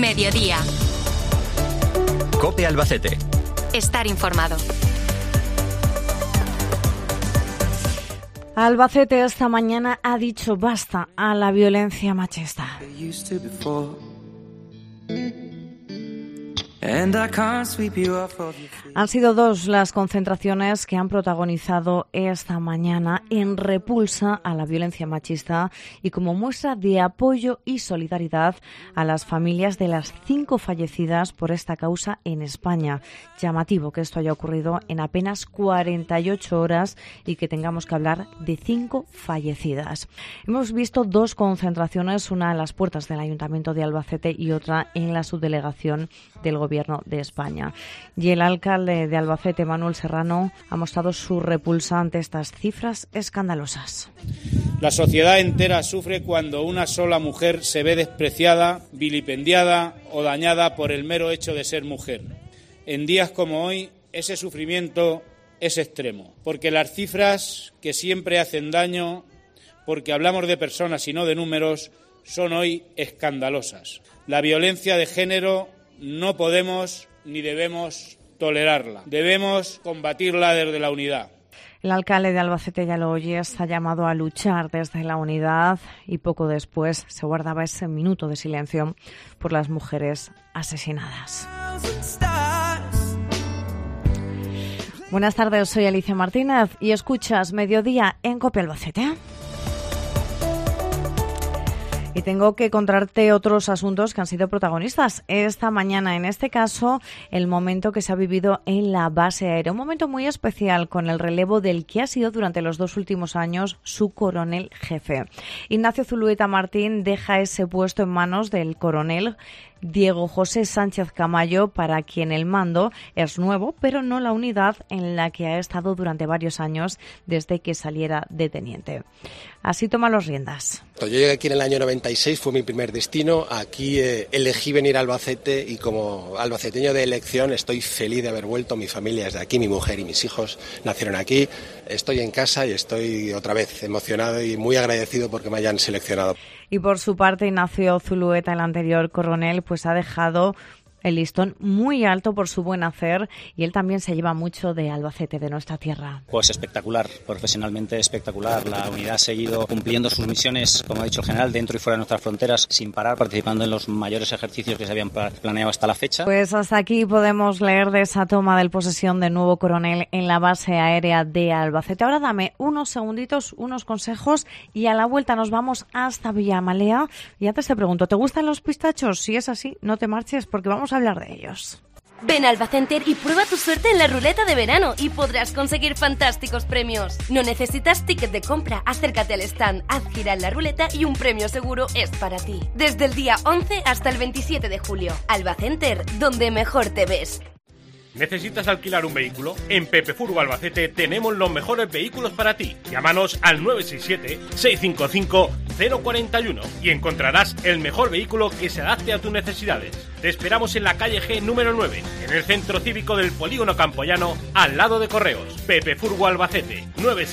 Mediodía. COPE Albacete. Estar informado. Albacete esta mañana ha dicho basta a la violencia machista. Han sido dos las concentraciones que han protagonizado esta mañana en repulsa a la violencia machista y como muestra de apoyo y solidaridad a las familias de las 5 fallecidas por esta causa en España. Llamativo que esto haya ocurrido en apenas 48 horas y que tengamos que hablar de 5 fallecidas. Hemos visto dos concentraciones, una a las puertas del Ayuntamiento de Albacete y otra en la subdelegación del Gobierno de España. Y el alcalde de Albacete, Manuel Serrano, ha mostrado su repulsa ante estas cifras escandalosas. La sociedad entera sufre cuando una sola mujer se ve despreciada, vilipendiada o dañada por el mero hecho de ser mujer. En días como hoy, ese sufrimiento es extremo, porque las cifras que siempre hacen daño, porque hablamos de personas y no de números, son hoy escandalosas. La violencia de género no podemos ni debemos tolerarla. Debemos combatirla desde la unidad. El alcalde de Albacete, ya lo oyes, ha llamado a luchar desde la unidad y poco después se guardaba ese minuto de silencio por las mujeres asesinadas. Buenas tardes, soy Alicia Martínez y escuchas Mediodía en COPE Albacete. Y tengo que contarte otros asuntos que han sido protagonistas esta mañana. En este caso, el momento que se ha vivido en la base aérea. Un momento muy especial con el relevo del que ha sido durante los 2 últimos años su coronel jefe. Ignacio Zulueta Martín deja ese puesto en manos del coronel Diego José Sánchez Camayo, para quien el mando es nuevo, pero no la unidad en la que ha estado durante varios años desde que saliera de teniente. Así toma las riendas. Yo llegué aquí en el año 96, fue mi primer destino. Aquí elegí venir a Albacete y como albaceteño de elección estoy feliz de haber vuelto. Mi familia es de aquí, mi mujer y mis hijos nacieron aquí. Estoy en casa y estoy otra vez emocionado y muy agradecido porque me hayan seleccionado. Y por su parte, Ignacio Zulueta, el anterior coronel, pues ha dejado el listón muy alto por su buen hacer y él también se lleva mucho de Albacete, de nuestra tierra. Pues espectacular, profesionalmente espectacular. La unidad ha seguido cumpliendo sus misiones, como ha dicho el general, dentro y fuera de nuestras fronteras, sin parar, participando en los mayores ejercicios que se habían planeado hasta la fecha. Pues hasta aquí podemos leer de esa toma de posesión del nuevo coronel en la base aérea de Albacete. Ahora dame unos segunditos, unos consejos y a la vuelta nos vamos hasta Villamalea. Y antes te pregunto, ¿te gustan los pistachos? Si es así, no te marches porque vamos a hablar de ellos. Ven a Albacenter y prueba tu suerte en la ruleta de verano y podrás conseguir fantásticos premios. No necesitas ticket de compra, acércate al stand, haz gira en la ruleta y un premio seguro es para ti. Desde el día 11 hasta el 27 de julio. Albacenter, donde mejor te ves. ¿Necesitas alquilar un vehículo? En Pepe Furgo Albacete tenemos los mejores vehículos para ti. Llámanos al 967-655-041 y encontrarás el mejor vehículo que se adapte a tus necesidades. Te esperamos en la calle G número 9, en el centro cívico del Polígono Campoyano, al lado de Correos. Pepe Furgo Albacete,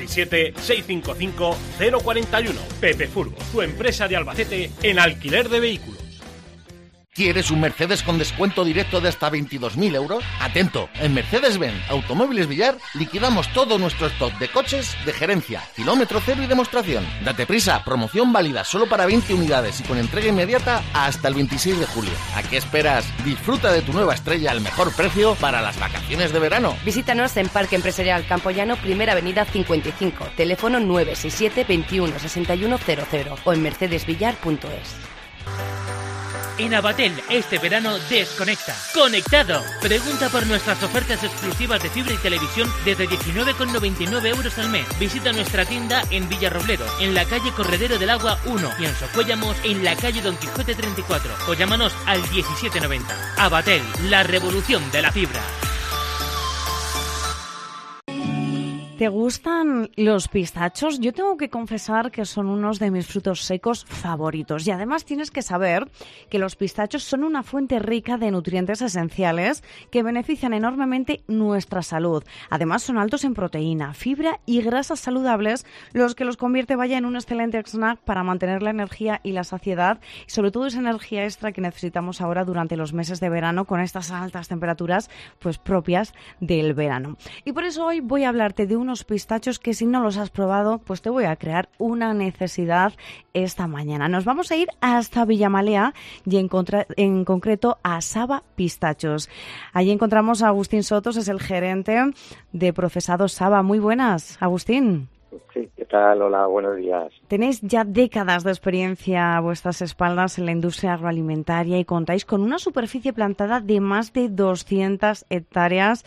967-655-041. Pepe Furgo, tu empresa de Albacete en alquiler de vehículos. ¿Quieres un Mercedes con descuento directo de hasta 22.000 euros? Atento, en Mercedes-Benz Automóviles Villar liquidamos todo nuestro stock de coches de gerencia, kilómetro cero y demostración. Date prisa, promoción válida solo para 20 unidades y con entrega inmediata hasta el 26 de julio. ¿A qué esperas? Disfruta de tu nueva Estrella al mejor precio para las vacaciones de verano. Visítanos en Parque Empresarial Campoyano, Primera Avenida 55, teléfono 967 21 61 00 o en mercedesvillar.es. En Abatel, este verano desconecta. ¡Conectado! Pregunta por nuestras ofertas exclusivas de fibra y televisión desde 19,99 euros al mes. Visita nuestra tienda en Villarrobledo, en la calle Corredero del Agua 1 y en Socuéllamos, en la calle Don Quijote 34. O llámanos al 1790. Abatel, la revolución de la fibra. ¿Te gustan los pistachos? Yo tengo que confesar que son unos de mis frutos secos favoritos. Y además tienes que saber que los pistachos son una fuente rica de nutrientes esenciales que benefician enormemente nuestra salud. Además son altos en proteína, fibra y grasas saludables, los que los convierte en un excelente snack para mantener la energía y la saciedad, y sobre todo esa energía extra que necesitamos ahora durante los meses de verano con estas altas temperaturas pues propias del verano. Y por eso hoy voy a hablarte de unos pistachos que si no los has probado, pues te voy a crear una necesidad esta mañana. Nos vamos a ir hasta Villamalea y en concreto a Saba Pistachos. Allí encontramos a Agustín Sotos, es el gerente de Procesados Saba. Muy buenas, Agustín. Sí, ¿qué tal? Hola, buenos días. Tenéis ya décadas de experiencia a vuestras espaldas en la industria agroalimentaria y contáis con una superficie plantada de más de 200 hectáreas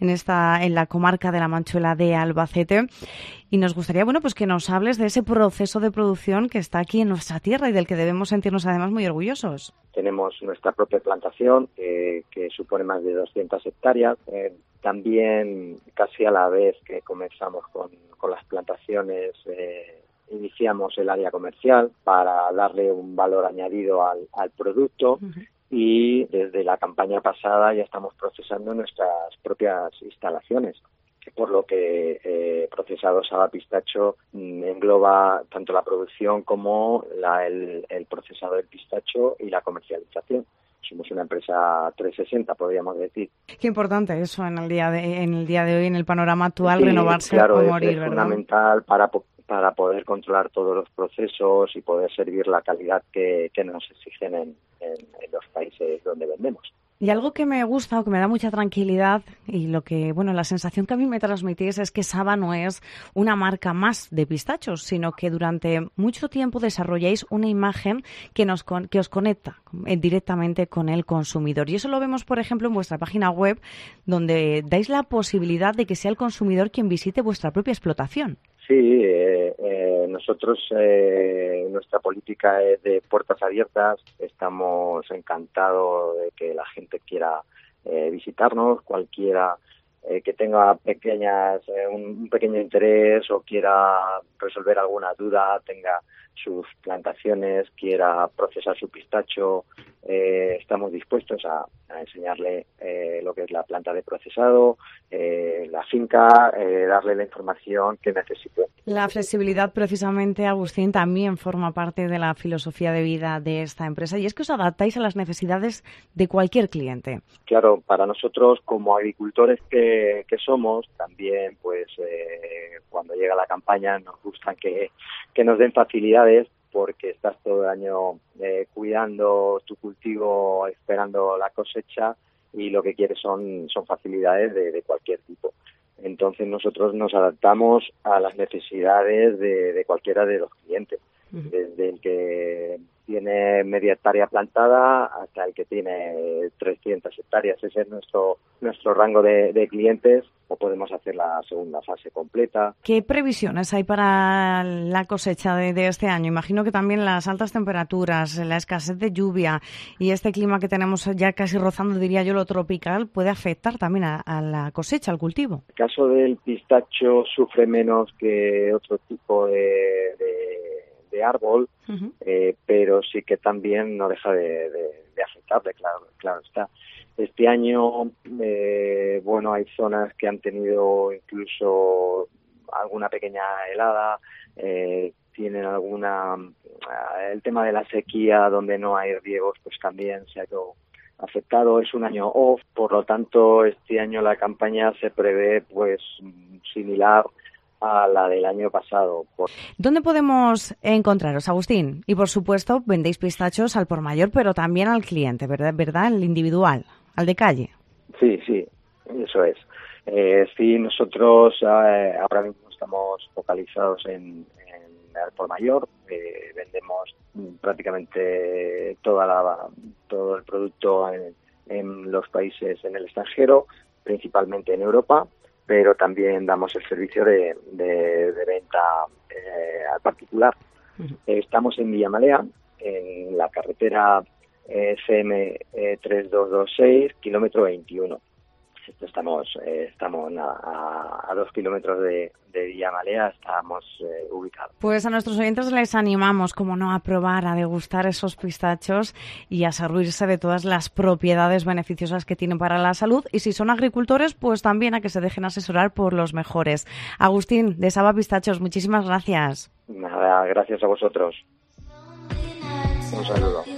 en la comarca de la Manchuela de Albacete. Y nos gustaría, pues que nos hables de ese proceso de producción que está aquí en nuestra tierra y del que debemos sentirnos además muy orgullosos. Tenemos nuestra propia plantación que supone más de 200 hectáreas. También casi a la vez que comenzamos con las plantaciones, iniciamos el área comercial para darle un valor añadido al producto. Uh-huh. Y desde la campaña pasada ya estamos procesando nuestras propias instalaciones, por lo que Procesados Saba Pistacho engloba tanto la producción como el procesado del pistacho y la comercialización. Somos una empresa 360, podríamos decir. Qué importante eso en el día de hoy, en el panorama actual, sí, renovarse claro, o morir, es ¿verdad? Fundamental para poder controlar todos los procesos y poder servir la calidad que nos exigen en los países donde vendemos. Y algo que me gusta o que me da mucha tranquilidad y la sensación que a mí me transmitís es que Saba no es una marca más de pistachos, sino que durante mucho tiempo desarrolláis una imagen que os conecta directamente con el consumidor. Y eso lo vemos, por ejemplo, en vuestra página web, donde dais la posibilidad de que sea el consumidor quien visite vuestra propia explotación. Sí, nosotros, nuestra política es de puertas abiertas. Estamos encantados de que la gente quiera visitarnos, cualquiera que tenga un pequeño interés o quiera resolver alguna duda, tenga sus plantaciones, quiera procesar su pistacho. Estamos dispuestos a enseñarle lo que es la planta de procesado, la finca, darle la información que necesite. La flexibilidad, precisamente, Agustín, también forma parte de la filosofía de vida de esta empresa, y es que os adaptáis a las necesidades de cualquier cliente. Claro, para nosotros como agricultores que somos, también cuando llega la campaña nos gusta que nos den facilidades, porque estás todo el año cuidando tu cultivo, esperando la cosecha, y lo que quieres son facilidades de cualquier tipo. Entonces nosotros nos adaptamos a las necesidades de cualquiera de los clientes, desde el que tiene media hectárea plantada hasta el que tiene 300 hectáreas. Ese es nuestro rango de clientes, o podemos hacer la segunda fase completa. ¿Qué previsiones hay para la cosecha de este año? Imagino que también las altas temperaturas, la escasez de lluvia y este clima que tenemos ya casi rozando, diría yo, lo tropical, puede afectar también a la cosecha, al cultivo. El caso del pistacho sufre menos que otro tipo de árbol, uh-huh. Pero sí que también no deja de afectarle, claro está. Este año, hay zonas que han tenido incluso alguna pequeña helada, tienen el tema de la sequía, donde no hay riegos, pues también se ha ido afectado. Es un año off, por lo tanto este año la campaña se prevé similar a la del año pasado. ¿Dónde podemos encontraros, Agustín? Y por supuesto vendéis pistachos al por mayor, pero también al cliente, ¿verdad? El individual, al de calle. Sí, eso es. Sí, nosotros ahora mismo estamos focalizados en al por mayor. Vendemos prácticamente todo el producto en los países en el extranjero, principalmente en Europa, pero también damos el servicio de venta al particular. Uh-huh. Estamos en Villamalea, en la carretera CM 3226, kilómetro 21. Estamos a 2 kilómetros de Villamalea, estamos ubicados. Pues a nuestros oyentes les animamos, como no, a probar, a degustar esos pistachos y a servirse de todas las propiedades beneficiosas que tienen para la salud. Y si son agricultores, pues también a que se dejen asesorar por los mejores. Agustín, de Saba Pistachos, muchísimas gracias. Nada, gracias a vosotros. Un saludo.